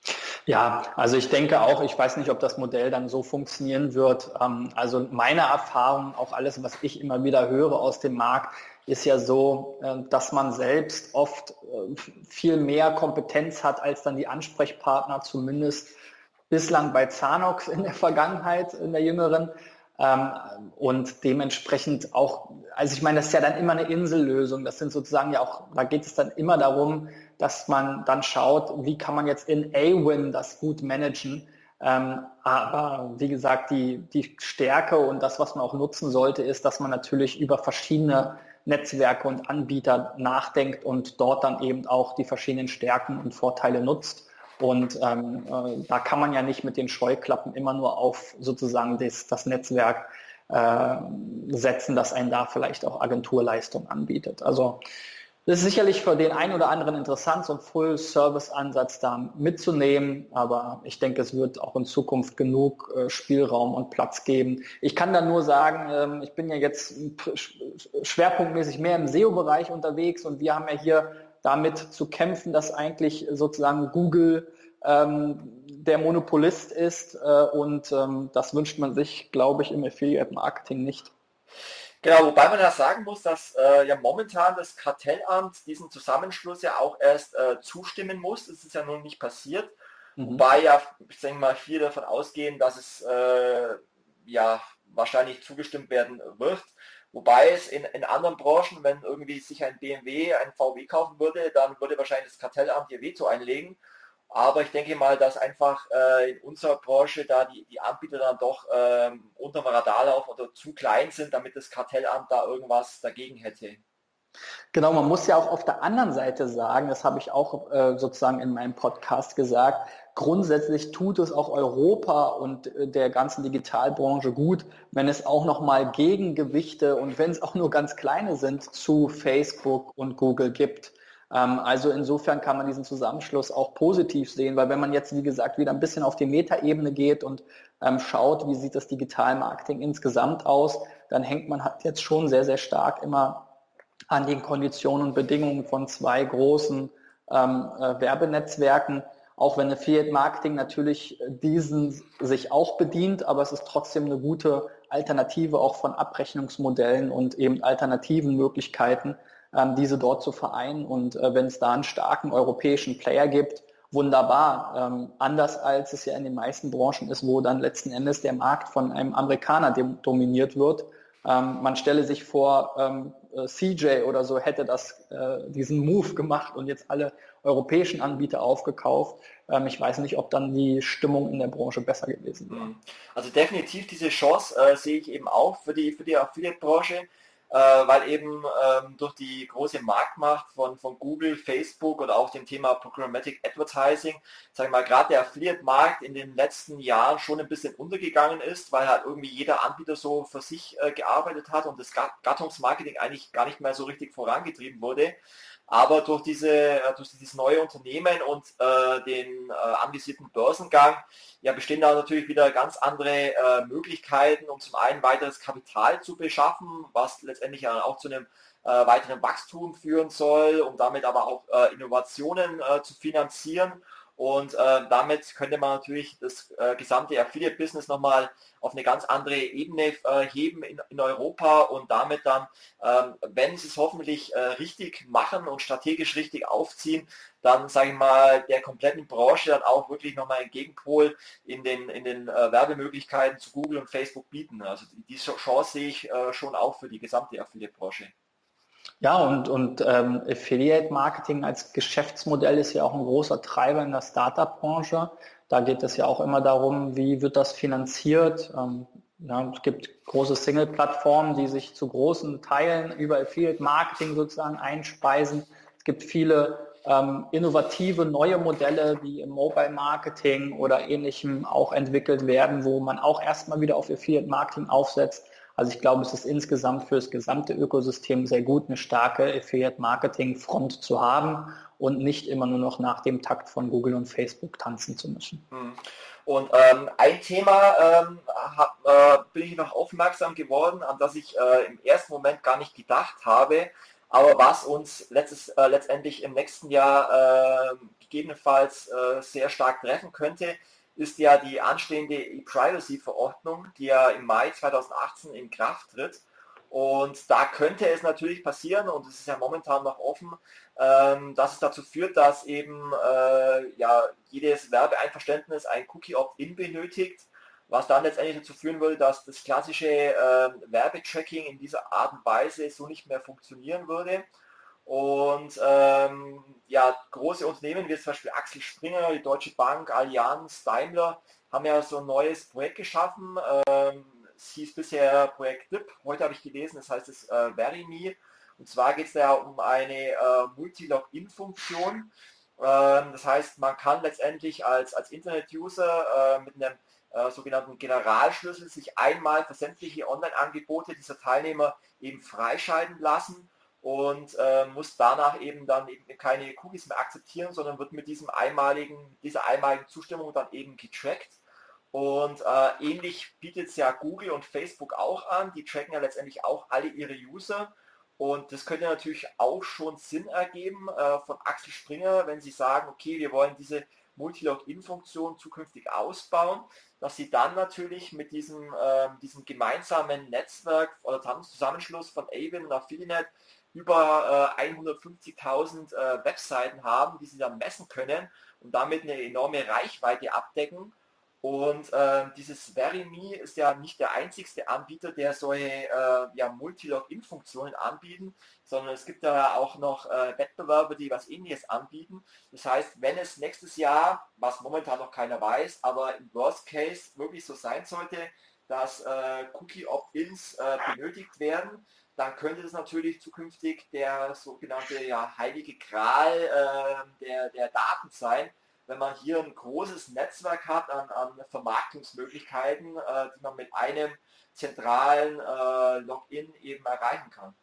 Ja, also ich denke auch, ich weiß nicht, ob das Modell dann so funktionieren wird. Ähm, Also meine Erfahrung, auch alles, was ich immer wieder höre aus dem Markt, ist ja so, äh, dass man selbst oft äh, viel mehr Kompetenz hat als dann die Ansprechpartner, zumindest bislang bei Zanox in der Vergangenheit, in der jüngeren. Ähm, Und dementsprechend auch, also ich meine, das ist ja dann immer eine Insellösung. Das sind sozusagen ja auch, da geht es dann immer darum, dass man dann schaut, wie kann man jetzt in A-Win das gut managen. Ähm, aber wie gesagt, die, die Stärke und das, was man auch nutzen sollte, ist, dass man natürlich über verschiedene Netzwerke und Anbieter nachdenkt und dort dann eben auch die verschiedenen Stärken und Vorteile nutzt. Und ähm, äh, da kann man ja nicht mit den Scheuklappen immer nur auf sozusagen das, das Netzwerk äh, setzen, das einen da vielleicht auch Agenturleistung anbietet. Also das ist sicherlich für den einen oder anderen interessant, so einen Full-Service-Ansatz da mitzunehmen, aber ich denke, es wird auch in Zukunft genug äh, Spielraum und Platz geben. Ich kann da nur sagen, ähm, ich bin ja jetzt schwerpunktmäßig mehr im S E O-Bereich unterwegs und wir haben ja hier damit zu kämpfen, dass eigentlich sozusagen Google ähm, der Monopolist ist äh, und ähm, das wünscht man sich, glaube ich, im Affiliate-Marketing nicht. Genau, wobei man ja sagen muss, dass äh, ja momentan das Kartellamt diesen Zusammenschluss ja auch erst äh, zustimmen muss. Es ist ja noch nicht passiert. Mhm. Wobei ja, ich denke mal, viele davon ausgehen, dass es äh, ja wahrscheinlich zugestimmt werden wird. Wobei es in, in anderen Branchen, wenn irgendwie sich ein B M W, ein V W kaufen würde, dann würde wahrscheinlich das Kartellamt ihr Veto einlegen. Aber ich denke mal, dass einfach äh, in unserer Branche da die, die Anbieter dann doch ähm, unterm Radar laufen oder zu klein sind, damit das Kartellamt da irgendwas dagegen hätte. Genau, man muss ja auch auf der anderen Seite sagen, das habe ich auch äh, sozusagen in meinem Podcast gesagt, grundsätzlich tut es auch Europa und äh, der ganzen Digitalbranche gut, wenn es auch nochmal Gegengewichte und wenn es auch nur ganz kleine sind zu Facebook und Google gibt. Ähm, also insofern kann man diesen Zusammenschluss auch positiv sehen, weil wenn man jetzt, wie gesagt, wieder ein bisschen auf die Metaebene geht und ähm, schaut, wie sieht das Digitalmarketing insgesamt aus, dann hängt man halt jetzt schon sehr, sehr stark immer an den Konditionen und Bedingungen von zwei großen ähm, äh, Werbenetzwerken, auch wenn Affiliate Marketing natürlich diesen sich auch bedient, aber es ist trotzdem eine gute Alternative auch von Abrechnungsmodellen und eben alternativen Möglichkeiten, ähm, diese dort zu vereinen. Und äh, wenn es da einen starken europäischen Player gibt, wunderbar. Ähm, anders als es ja in den meisten Branchen ist, wo dann letzten Endes der Markt von einem Amerikaner dominiert wird. Ähm, man stelle sich vor, ähm, C J oder so hätte das, äh, diesen Move gemacht und jetzt alle europäischen Anbieter aufgekauft. Ähm, ich weiß nicht, ob dann die Stimmung in der Branche besser gewesen wäre. Also definitiv diese Chance äh, sehe ich eben auch für die, für die Affiliate-Branche. äh, weil eben ähm, durch die große Marktmacht von, von Google, Facebook oder auch dem Thema Programmatic Advertising, sag ich mal, gerade der Affiliate-Markt in den letzten Jahren schon ein bisschen untergegangen ist, weil halt irgendwie jeder Anbieter so für sich äh, gearbeitet hat und das Gattungsmarketing eigentlich gar nicht mehr so richtig vorangetrieben wurde. Aber durch, diese, durch dieses neue Unternehmen und äh, den äh, anvisierten Börsengang ja, bestehen da natürlich wieder ganz andere äh, Möglichkeiten, um zum einen weiteres Kapital zu beschaffen, was letztendlich ja auch zu einem äh, weiteren Wachstum führen soll, um damit aber auch äh, Innovationen äh, zu finanzieren. Und äh, damit könnte man natürlich das äh, gesamte Affiliate-Business nochmal auf eine ganz andere Ebene äh, heben in, in Europa und damit dann, ähm, wenn sie es hoffentlich äh, richtig machen und strategisch richtig aufziehen, dann, sage ich mal, der kompletten Branche dann auch wirklich nochmal einen Gegenpol in den, in den äh, Werbemöglichkeiten zu Google und Facebook bieten. Also diese Chance sehe ich äh, schon auch für die gesamte Affiliate-Branche. Ja, und, und ähm, Affiliate-Marketing als Geschäftsmodell ist ja auch ein großer Treiber in der Startup-Branche. Da geht es ja auch immer darum, wie wird das finanziert. Ähm, ja, es gibt große Single-Plattformen, die sich zu großen Teilen über Affiliate-Marketing sozusagen einspeisen. Es gibt viele ähm, innovative neue Modelle, die im Mobile-Marketing oder ähnlichem auch entwickelt werden, wo man auch erstmal wieder auf Affiliate-Marketing aufsetzt. Also ich glaube, es ist insgesamt für das gesamte Ökosystem sehr gut, eine starke Affiliate-Marketing-Front zu haben und nicht immer nur noch nach dem Takt von Google und Facebook tanzen zu müssen. Und ähm, ein Thema ähm, hab, äh, bin ich noch aufmerksam geworden, an das ich äh, im ersten Moment gar nicht gedacht habe, aber was uns letztes, äh, letztendlich im nächsten Jahr äh, gegebenenfalls äh, sehr stark treffen könnte, ist ja die anstehende E-Privacy-Verordnung, die ja im Mai zweitausendachtzehn in Kraft tritt. Und da könnte es natürlich passieren, und es ist ja momentan noch offen, ähm, dass es dazu führt, dass eben äh, ja, jedes Werbeeinverständnis ein Cookie-Opt-in benötigt, was dann letztendlich dazu führen würde, dass das klassische äh, Werbetracking in dieser Art und Weise so nicht mehr funktionieren würde. Und ähm, ja, große Unternehmen wie zum Beispiel Axel Springer, die Deutsche Bank, Allianz, Daimler haben ja so ein neues Projekt geschaffen. Ähm, es hieß bisher Projekt D I P, heute habe ich gelesen, das heißt es äh, VeryMe. Und zwar geht es da um eine äh, Multi-Login-Funktion. Ähm, das heißt, man kann letztendlich als, als Internet-User äh, mit einem äh, sogenannten Generalschlüssel sich einmal für sämtliche Online-Angebote dieser Teilnehmer eben freischalten lassen und äh, muss danach eben dann eben keine Cookies mehr akzeptieren, sondern wird mit diesem einmaligen, dieser einmaligen Zustimmung dann eben getrackt. Und äh, ähnlich bietet es ja Google und Facebook auch an, die tracken ja letztendlich auch alle ihre User. Und das könnte natürlich auch schon Sinn ergeben äh, von Axel Springer, wenn sie sagen, okay, wir wollen diese Multi-Login-Funktion zukünftig ausbauen, dass sie dann natürlich mit diesem, äh, diesem gemeinsamen Netzwerk oder Zusammenschluss von Avon und Affiliate über äh, hundertfünfzigtausend äh, Webseiten haben, die sie dann messen können und damit eine enorme Reichweite abdecken. Und äh, dieses VeryMe ist ja nicht der einzigste Anbieter, der solche äh, ja, Multi-Login-Funktionen anbieten, sondern es gibt da auch noch äh, Wettbewerber, die was Ähnliches anbieten. Das heißt, wenn es nächstes Jahr, was momentan noch keiner weiß, aber im Worst Case wirklich so sein sollte, dass äh, Cookie-Opt-ins äh, benötigt werden, dann könnte es natürlich zukünftig der sogenannte ja, heilige Gral äh, der, der Daten sein, wenn man hier ein großes Netzwerk hat an, an Vermarktungsmöglichkeiten, äh, die man mit einem zentralen äh, Login eben erreichen kann.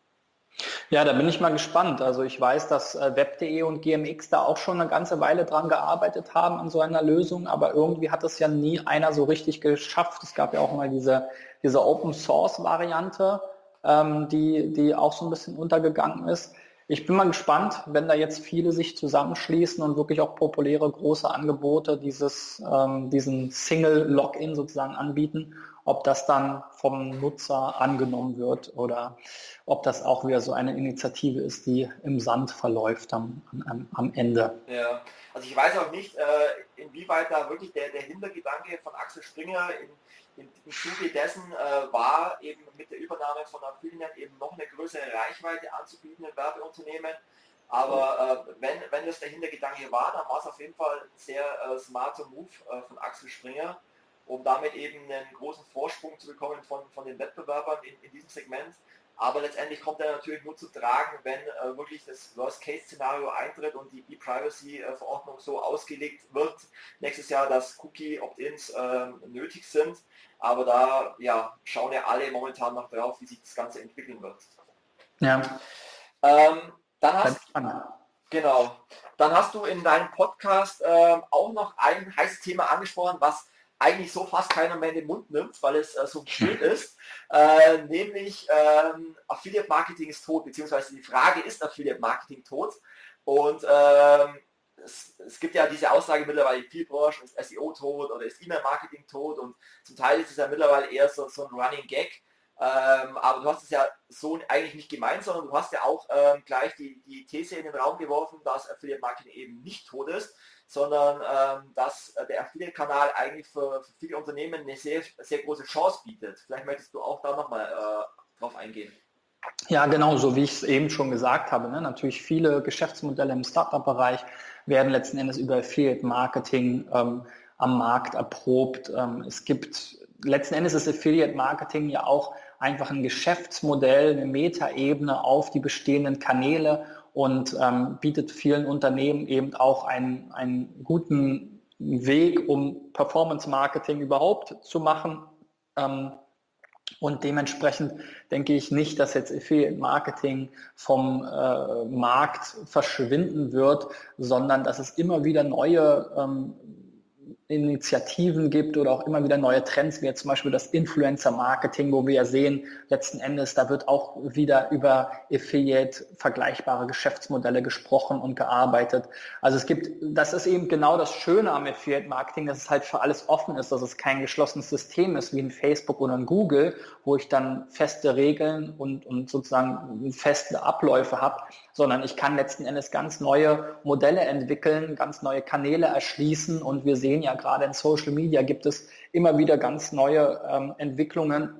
Ja, da bin ich mal gespannt. Also ich weiß, dass äh, web punkt de und G M X da auch schon eine ganze Weile dran gearbeitet haben an so einer Lösung, aber irgendwie hat es ja nie einer so richtig geschafft. Es gab ja auch mal diese, diese Open-Source-Variante, ähm, die, die auch so ein bisschen untergegangen ist. Ich bin mal gespannt, wenn da jetzt viele sich zusammenschließen und wirklich auch populäre große Angebote dieses, ähm, diesen Single-Login sozusagen anbieten, ob das dann vom Nutzer angenommen wird oder ob das auch wieder so eine Initiative ist, die im Sand verläuft am, am, am Ende. Ja, also ich weiß auch nicht, äh, inwieweit da wirklich der, der Hintergedanke von Axel Springer in, in, im Zuge dessen äh, war, eben mit der Übernahme von Affiliate eben noch eine größere Reichweite anzubieten in Werbeunternehmen. Aber äh, wenn, wenn das der Hintergedanke war, dann war es auf jeden Fall ein sehr äh, smarter Move äh, von Axel Springer, um damit eben einen großen Vorsprung zu bekommen von, von den Wettbewerbern in, in diesem Segment. aber letztendlich kommt er natürlich nur zu tragen, wenn äh, wirklich das Worst-Case-Szenario eintritt und die E-Privacy-Verordnung so ausgelegt wird nächstes Jahr, dass Cookie-Opt-ins äh, nötig sind. Aber da ja, schauen ja alle momentan noch drauf, wie sich das Ganze entwickeln wird. Ja. Ähm, dann hast, genau, dann hast du in deinem Podcast äh, auch noch ein heißes Thema angesprochen, was eigentlich so fast keiner mehr in den Mund nimmt, weil es äh, so schön ist, äh, nämlich ähm, Affiliate Marketing ist tot, beziehungsweise die Frage, ist Affiliate Marketing tot? Und ähm, es, es gibt ja diese Aussage mittlerweile in vielen Branchen, ist S E O tot oder ist E-Mail Marketing tot, und zum Teil ist es ja mittlerweile eher so, so ein Running Gag. Ähm, aber du hast es ja so eigentlich nicht gemeint, sondern du hast ja auch ähm, gleich die, die These in den Raum geworfen, dass Affiliate Marketing eben nicht tot ist, sondern ähm, dass der Affiliate-Kanal eigentlich für, für viele Unternehmen eine sehr, sehr große Chance bietet. Vielleicht möchtest du auch da nochmal äh, drauf eingehen. Ja, genau, so wie ich es eben schon gesagt habe. Ne? Natürlich viele Geschäftsmodelle im Startup-Bereich werden letzten Endes über Affiliate-Marketing ähm, am Markt erprobt. Ähm, es gibt, letzten Endes ist Affiliate-Marketing ja auch einfach ein Geschäftsmodell, eine Metaebene auf die bestehenden Kanäle und ähm, bietet vielen Unternehmen eben auch einen, einen guten Weg, um Performance-Marketing überhaupt zu machen. Ähm, Und dementsprechend denke ich nicht, dass jetzt Affiliate-Marketing vom äh, Markt verschwinden wird, sondern dass es immer wieder neue ähm, Initiativen gibt oder auch immer wieder neue Trends, wie jetzt zum Beispiel das Influencer-Marketing, wo wir ja sehen, letzten Endes, da wird auch wieder über Affiliate vergleichbare Geschäftsmodelle gesprochen und gearbeitet. Also es gibt, das ist eben genau das Schöne am Affiliate-Marketing, dass es halt für alles offen ist, dass es kein geschlossenes System ist wie ein Facebook oder ein Google, wo ich dann feste Regeln und, und sozusagen feste Abläufe habe, sondern ich kann letzten Endes ganz neue Modelle entwickeln, ganz neue Kanäle erschließen, und wir sehen ja gerade in Social Media gibt es immer wieder ganz neue ähm, Entwicklungen,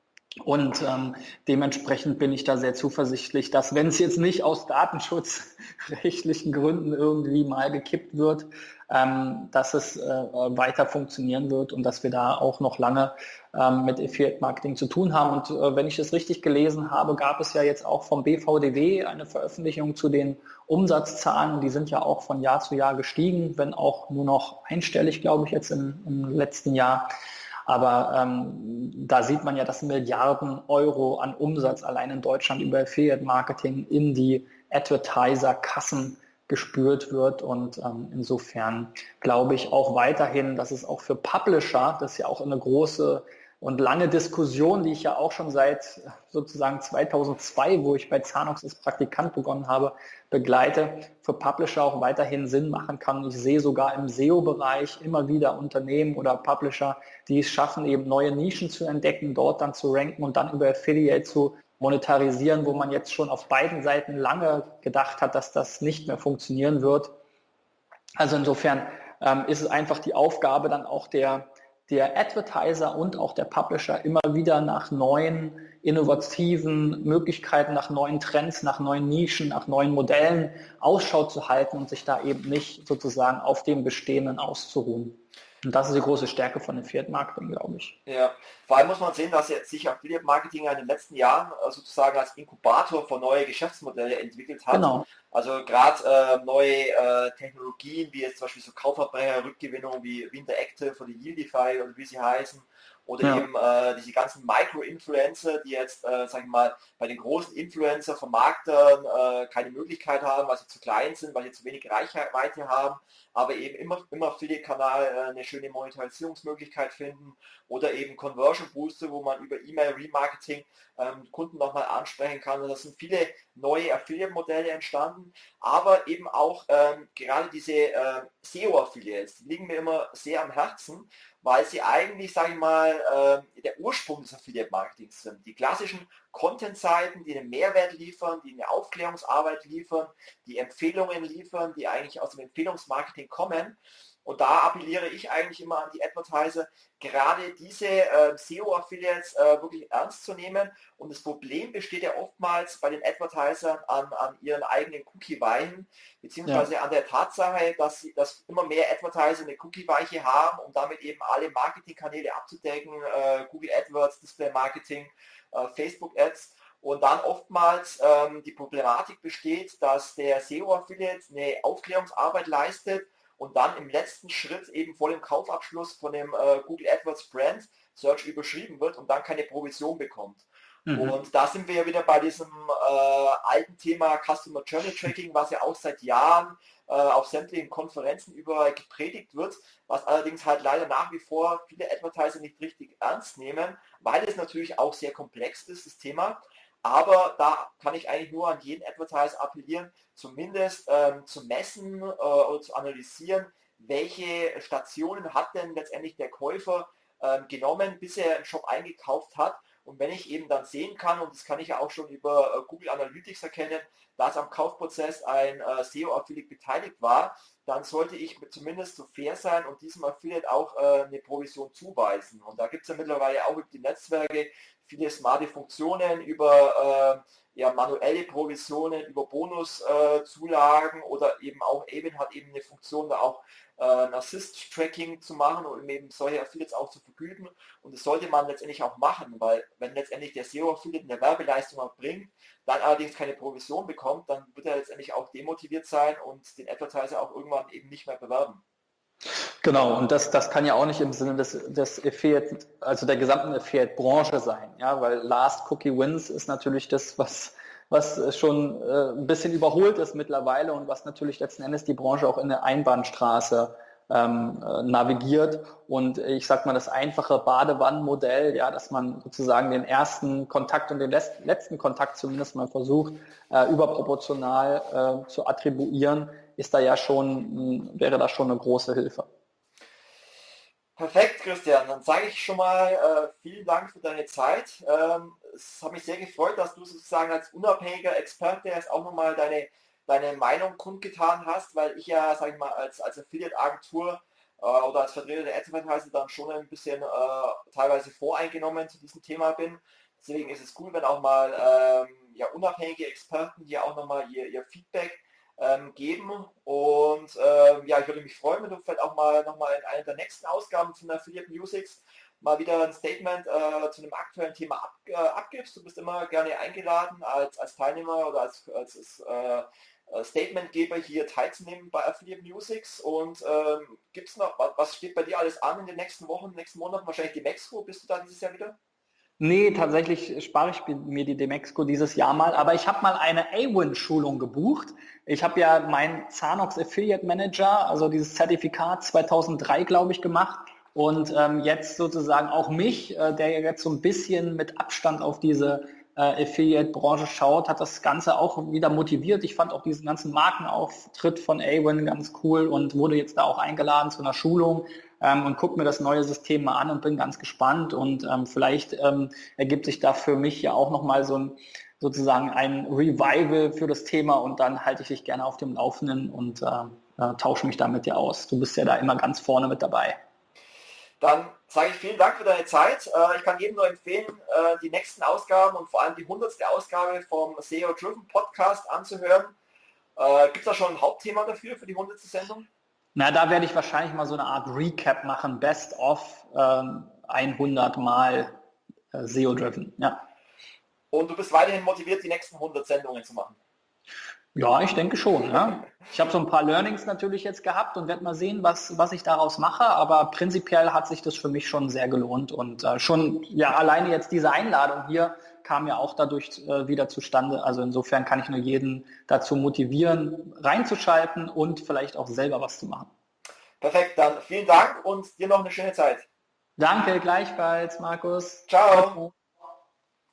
und ähm, dementsprechend bin ich da sehr zuversichtlich, dass, wenn es jetzt nicht aus datenschutzrechtlichen Gründen irgendwie mal gekippt wird, ähm, dass es äh, weiter funktionieren wird und dass wir da auch noch lange ähm, mit Affiliate-Marketing zu tun haben. Und äh, wenn ich es richtig gelesen habe, gab es ja jetzt auch vom B V D W eine Veröffentlichung zu den Umsatzzahlen, und die sind ja auch von Jahr zu Jahr gestiegen, wenn auch nur noch einstellig, glaube ich, jetzt im, im letzten Jahr. Aber ähm, da sieht man ja, dass Milliarden Euro an Umsatz allein in Deutschland über Affiliate-Marketing in die Advertiser-Kassen gespürt wird. Und ähm, insofern glaube ich auch weiterhin, dass es auch für Publisher, das ist ja auch eine große und lange Diskussion, die ich ja auch schon seit sozusagen zweitausendzwei, wo ich bei Zanox als Praktikant begonnen habe, begleite, für Publisher auch weiterhin Sinn machen kann. Ich sehe sogar im S E O-Bereich immer wieder Unternehmen oder Publisher, die es schaffen, eben neue Nischen zu entdecken, dort dann zu ranken und dann über Affiliate zu monetarisieren, wo man jetzt schon auf beiden Seiten lange gedacht hat, dass das nicht mehr funktionieren wird. Also insofern ähm, ist es einfach die Aufgabe dann auch der der Advertiser und auch der Publisher immer wieder nach neuen innovativen Möglichkeiten, nach neuen Trends, nach neuen Nischen, nach neuen Modellen Ausschau zu halten und sich da eben nicht sozusagen auf dem Bestehenden auszuruhen. Und das ist die große Stärke von Affiliate-Marketing, glaube ich. Ja, vor allem muss man sehen, dass jetzt sich Affiliate-Marketing in den letzten Jahren sozusagen als Inkubator für neue Geschäftsmodelle entwickelt hat. Genau. Also gerade äh, neue äh, Technologien, wie jetzt zum Beispiel so Kaufverbraucher-Rückgewinnung wie Interactive oder Yieldify oder wie sie heißen, oder Ja. eben äh, diese ganzen Micro-Influencer, die jetzt, äh, sag ich mal, bei den großen Influencer-Vermarktern äh, keine Möglichkeit haben, weil sie zu klein sind, weil sie zu wenig Reichweite haben, aber eben immer im Affiliate-Kanal äh, eine schöne Monetarisierungsmöglichkeit finden, oder eben Conversion Booster, wo man über E-Mail-Remarketing ähm, Kunden nochmal ansprechen kann. Und das sind viele neue Affiliate-Modelle entstanden, aber eben auch ähm, gerade diese äh, S E O-Affiliates, die liegen mir immer sehr am Herzen, weil sie eigentlich, sage ich mal, äh, der Ursprung des Affiliate-Marketings sind. Die klassischen Content-Seiten, die einen Mehrwert liefern, die eine Aufklärungsarbeit liefern, die Empfehlungen liefern, die eigentlich aus dem Empfehlungsmarketing kommen. Und da appelliere ich eigentlich immer an die Advertiser, gerade diese äh, S E O-Affiliates äh, wirklich ernst zu nehmen. Und das Problem besteht ja oftmals bei den Advertisern an, an ihren eigenen Cookie-Weichen, beziehungsweise ja. an der Tatsache, dass, sie, dass immer mehr Advertiser eine Cookie-Weiche haben, um damit eben alle Marketingkanäle abzudecken, äh, Google AdWords, Display-Marketing, äh, Facebook-Ads. und dann oftmals ähm, die Problematik besteht, dass der S E O-Affiliate eine Aufklärungsarbeit leistet und dann im letzten Schritt eben vor dem Kaufabschluss von dem äh, Google AdWords Brand Search überschrieben wird und dann keine Provision bekommt. Mhm. Und da sind wir ja wieder bei diesem äh, alten Thema Customer Journey Tracking, was ja auch seit Jahren äh, auf sämtlichen Konferenzen überall gepredigt wird, was allerdings halt leider nach wie vor viele Advertiser nicht richtig ernst nehmen, weil es natürlich auch sehr komplex ist, das Thema. Aber da kann ich eigentlich nur an jeden Advertiser appellieren, zumindest ähm, zu messen äh, oder zu analysieren, welche Stationen hat denn letztendlich der Käufer ähm, genommen, bis er einen Shop eingekauft hat. Und wenn ich eben dann sehen kann, und das kann ich ja auch schon über äh, Google Analytics erkennen, dass am Kaufprozess ein äh, S E O-Affiliate beteiligt war, dann sollte ich zumindest so fair sein und diesem Affiliate auch äh, eine Provision zuweisen. Und da gibt es ja mittlerweile auch über die Netzwerke viele smarte Funktionen über äh, ja, manuelle Provisionen, über Bonuszulagen äh, oder eben auch Avon hat eben eine Funktion, da auch äh, ein Assist-Tracking zu machen und eben solche Affiliates auch zu vergüten. Und das sollte man letztendlich auch machen, weil wenn letztendlich der S E O-Affiliate eine Werbeleistung erbringt, dann allerdings keine Provision bekommt, dann wird er letztendlich auch demotiviert sein und den Advertiser auch irgendwann eben nicht mehr bewerben. Genau, und das, das kann ja auch nicht im Sinne des, des Affiliate, also der gesamten Affiliate-Branche sein, ja, weil Last Cookie Wins ist natürlich das, was, was schon äh, ein bisschen überholt ist mittlerweile und was natürlich letzten Endes die Branche auch in eine Einbahnstraße ähm, äh, navigiert. Und ich sag mal, das einfache Badewannenmodell, ja, dass man sozusagen den ersten Kontakt und den letzten Kontakt zumindest mal versucht, äh, überproportional äh, zu attribuieren, ist da ja schon, wäre das schon eine große Hilfe. Perfekt, Christian. Dann sage ich schon mal äh, vielen Dank für deine Zeit. Ähm, es hat mich sehr gefreut, dass du sozusagen als unabhängiger Experte jetzt auch nochmal deine, deine Meinung kundgetan hast, weil ich ja, sage ich mal, als, als Affiliate-Agentur äh, oder als Vertreter der Advertiser dann schon ein bisschen äh, teilweise voreingenommen zu diesem Thema bin. Deswegen ist es cool, wenn auch mal ähm, ja, unabhängige Experten hier auch nochmal ihr, ihr Feedback Ähm, geben und ähm, ja, ich würde mich freuen, wenn du vielleicht auch mal nochmal in einer der nächsten Ausgaben von Affiliate Musics mal wieder ein Statement äh, zu einem aktuellen Thema ab, äh, abgibst. Du bist immer gerne eingeladen, als, als Teilnehmer oder als, als, als äh, Statementgeber hier teilzunehmen bei Affiliate Musics. Und ähm, gibt es noch, was steht bei dir alles an in den nächsten Wochen, in den nächsten Monaten? Wahrscheinlich die Mexiko, bist du da dieses Jahr wieder? Nee, tatsächlich spare ich mir die Demexco dieses Jahr mal, aber ich habe mal eine Awin-Schulung gebucht. Ich habe ja meinen Zanox Affiliate Manager, also dieses Zertifikat zweitausenddrei, glaube ich, gemacht und ähm, jetzt sozusagen auch mich, äh, der jetzt so ein bisschen mit Abstand auf diese äh, Affiliate-Branche schaut, hat das Ganze auch wieder motiviert. Ich fand auch diesen ganzen Markenauftritt von Awin ganz cool und wurde jetzt da auch eingeladen zu einer Schulung. Ähm, und gucke mir das neue System mal an und bin ganz gespannt und ähm, vielleicht ähm, ergibt sich da für mich ja auch nochmal so ein sozusagen ein Revival für das Thema und dann halte ich dich gerne auf dem Laufenden und äh, äh, tausche mich da mit dir aus. Du bist ja da immer ganz vorne mit dabei. Dann sage ich vielen Dank für deine Zeit. Äh, ich kann jedem nur empfehlen, äh, die nächsten Ausgaben und vor allem die hundertste Ausgabe vom S E O-Driven Podcast anzuhören. Äh, Gibt es da schon ein Hauptthema dafür, für die hundertste Sendung? Na, da werde ich wahrscheinlich mal so eine Art Recap machen, Best of ähm, hundert Mal äh, S E O-Driven, ja. Und du bist weiterhin motiviert, die nächsten hundert Sendungen zu machen? Ja, ich denke schon. Ja. Ich habe so ein paar Learnings natürlich jetzt gehabt und werde mal sehen, was, was ich daraus mache, aber prinzipiell hat sich das für mich schon sehr gelohnt und äh, schon, ja, alleine jetzt diese Einladung hier kam ja auch dadurch äh, wieder zustande. Also insofern kann ich nur jeden dazu motivieren, reinzuschalten und vielleicht auch selber was zu machen. Perfekt, dann vielen Dank und dir noch eine schöne Zeit. Danke, gleichfalls, Markus. Ciao.